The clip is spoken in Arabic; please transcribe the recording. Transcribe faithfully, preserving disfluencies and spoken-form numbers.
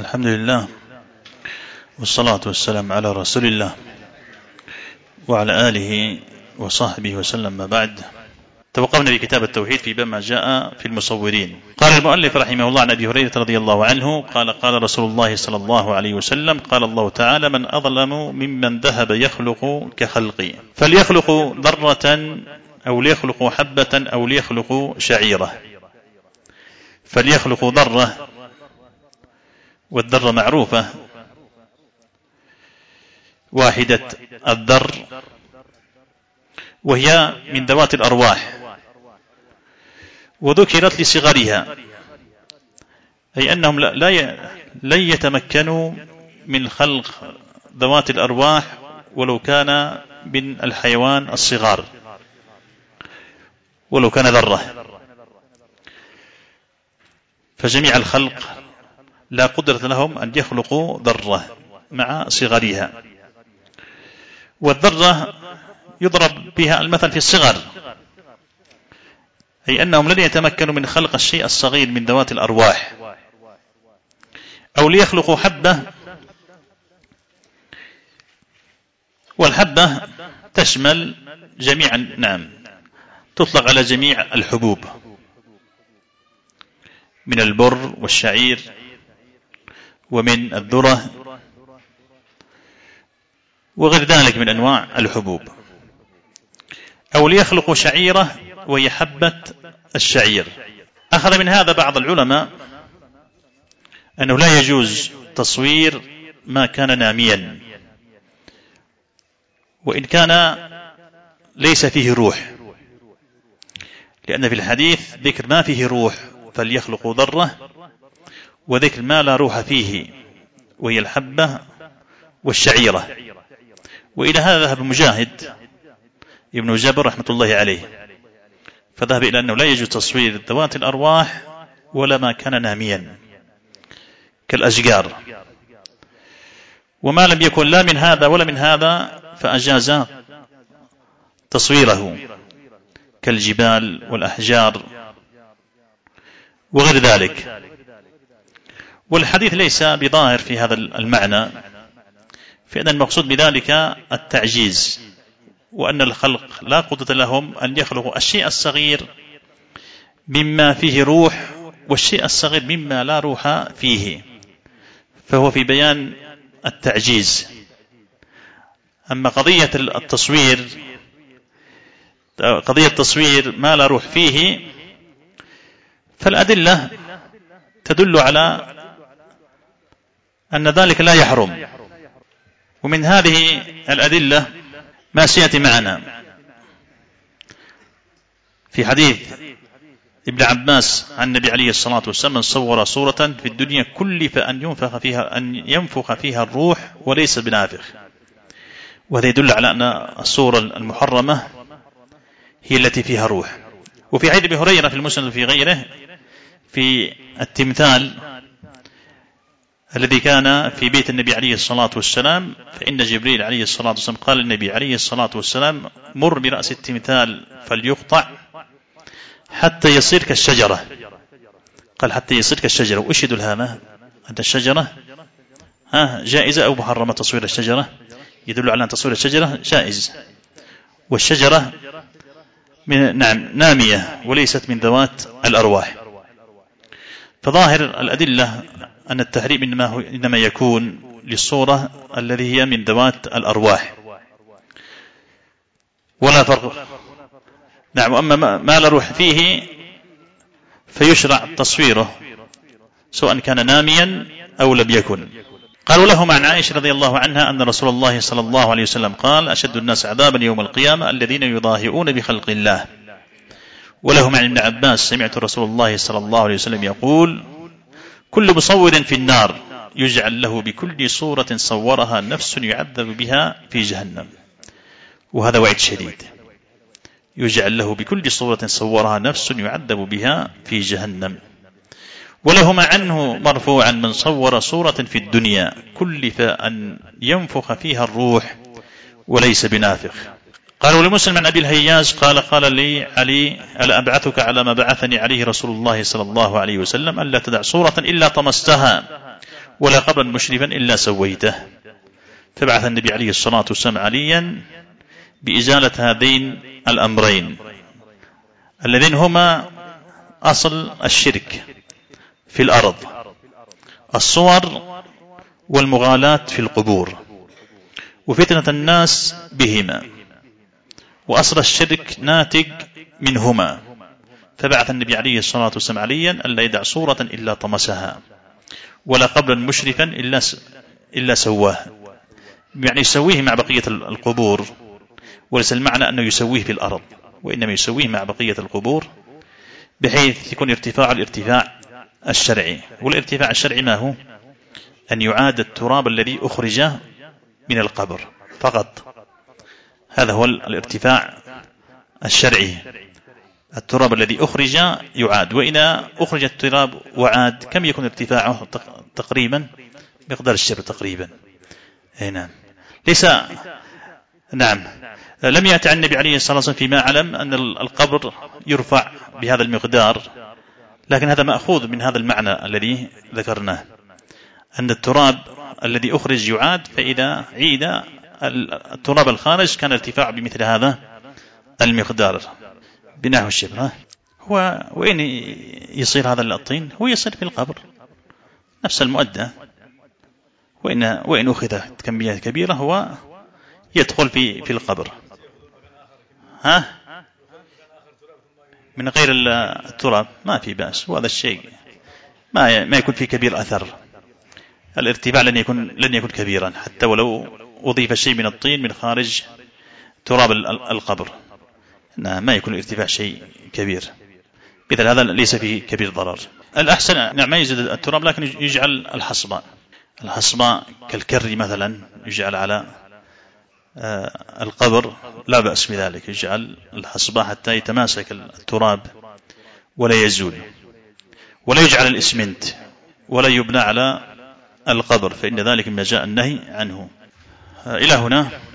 الحمد لله والصلاة والسلام على رسول الله وعلى آله وصحبه وسلم. ما بعد، توقفنا في كتاب التوحيد في باب ما جاء في المصورين. قال المؤلف رحمه الله عن أبي هريرة رضي الله عنه قال قال رسول الله صلى الله عليه وسلم قال الله تعالى: من أظلم ممن ذهب يخلق كخلقي، فليخلق ذرة أو ليخلق حبة أو ليخلق شعيرة. فليخلق ذرة، والذرة معروفة واحدة الذر، وهي من ذوات الأرواح، وذكرت لصغرها، أي أنهم لن يتمكنوا من خلق ذوات الأرواح ولو كان من الحيوان الصغار، ولو كان ذرة. فجميع الخلق لا قدرة لهم أن يخلقوا ذرة مع صغرها، والذرة يضرب بها المثل في الصغر، أي أنهم لن يتمكنوا من خلق الشيء الصغير من ذوات الأرواح. أو ليخلقوا حبة، والحبة تشمل جميع، نعم، تطلق على جميع الحبوب من البر والشعير ومن الذرة وغير ذلك من أنواع الحبوب. أو ليخلقوا شعيرة، وهي حبة الشعير. أخذ من هذا بعض العلماء أنه لا يجوز تصوير ما كان ناميا، وإن كان ليس فيه روح، لأن في الحديث ذكر ما فيه روح فليخلقوا ذرة، وذكر ما لا روح فيه وهي الحبة والشعيرة. وإلى هذا ذهب مجاهد ابن جابر رحمة الله عليه، فذهب إلى أنه لا يجوز تصوير ذوات الأرواح ولا ما كان ناميا كالأشجار، وما لم يكن لا من هذا ولا من هذا فأجاز تصويره كالجبال والأحجار وغير ذلك. والحديث ليس بظاهر في هذا المعنى، فإن المقصود بذلك التعجيز، وأن الخلق لا قدرة لهم أن يخلقوا الشيء الصغير مما فيه روح والشيء الصغير مما لا روح فيه، فهو في بيان التعجيز. أما قضية التصوير، قضية تصوير ما لا روح فيه، فالأدلة تدل على أن ذلك لا يحرم. ومن هذه الأدلة ما سيأتي معنا في حديث ابن عباس عن النبي عليه الصلاة والسلام: من صور صورة في الدنيا كلف أن ينفخ فيها أن ينفخ فيها الروح وليس بنافخ. وهذا يدل على أن الصورة المحرمة هي التي فيها روح. وفي حديث ابي هريرة في المسند وفي غيره في التمثال الذي كان في بيت النبي عليه الصلاة والسلام، فإن جبريل عليه الصلاة والسلام قال للنبي عليه الصلاة والسلام: مر برأس التمثال فليقطع حتى يصير كالشجرة. قال حتى يصير كالشجرة. وأشهد هذا أن الشجرة ها جائزة أو محرمة؟ تصوير الشجرة يدل على أن تصوير الشجرة جائز، والشجرة من نعم نامية وليست من ذوات الأرواح. فظاهر الأدلة أن التحريم إنما, إنما يكون للصورة الذي هي من ذوات الأرواح، ولا فرق. نعم. أما ما لا روح فيه فيشرع تصويره سواء كان ناميا أو لم يكن. قالوا لهم عن عائشة رضي الله عنها أن رسول الله صلى الله عليه وسلم قال: أشد الناس عذابا يوم القيامة الذين يضاهئون بخلق الله. ولهم عن ابن عباس: سمعت رسول الله صلى الله عليه وسلم يقول: كل مصور في النار يجعل له بكل صورة صورها نفس يعذب بها في جهنم. وهذا وعد شديد، يجعل له بكل صورة صورها نفس يعذب بها في جهنم. ولهما عنه مرفوعا: من صور صورة في الدنيا كلف أن ينفخ فيها الروح وليس بنافخ. قالوا لمسلم عن أبي الهياج قال: قال لي علي: ألا أبعثك على ما بعثني عليه رسول الله صلى الله عليه وسلم ألا تدع صورة إلا طمستها ولا قبرا مشرفا إلا سويته. فبعث النبي عليه الصلاة والسلام عليا بإزالة هذين الأمرين الذين هما أصل الشرك في الأرض: الصور والمغالاة في القبور، وفتنة الناس بهما، وأصل الشرك ناتج منهما. فبعث النبي عليه الصلاة والسلام عليا ألا يدع صورة إلا طمسها، ولا قبرا مشرفا إلا إلا سواه، يعني يسويه مع بقية القبور، وليس المعنى أنه يسويه في الأرض، وإنما يسويه مع بقية القبور بحيث يكون ارتفاع الارتفاع الشرعي. والارتفاع الشرعي ما هو؟ أن يعاد التراب الذي أخرج من القبر فقط، هذا هو الارتفاع الشرعي. التراب الذي أخرج يعاد، وإذا أخرج التراب وعاد كم يكون ارتفاعه؟ تقريبا مقدار الشبر تقريبا. نعم. ليس نعم لم يأتي عن النبي عليه الصلاة والسلام فيما علم أن القبر يرفع بهذا المقدار، لكن هذا مأخوذ من هذا المعنى الذي ذكرناه، أن التراب الذي أخرج يعاد، فإذا عيد التراب الخارج كان ارتفاع بمثل هذا المقدار بنحو الشبر. هو وين يصير هذا الطين؟ هو يصير في القبر نفس المؤدى، وإن وإن أخذ كميات كبيرة هو يدخل في في القبر. ها من غير التراب ما في بأس، وهذا الشيء ما ما يكون فيه كبير أثر. الارتفاع لن يكون لن يكون كبيرا حتى ولو أضيف شيء من الطين من خارج تراب القبر، ما يكون الارتفاع شيء كبير، مثل هذا ليس فيه كبير ضرر. الأحسن نعم ما يزيد التراب، لكن يجعل الحصباء الحصباء كالكري مثلا يجعل على القبر، لا بأس بذلك، يجعل الحصباء حتى يتماسك التراب ولا يزول. ولا يجعل الإسمنت ولا يبنى على القبر، فإن ذلك ما جاء النهي عنه. إلى هنا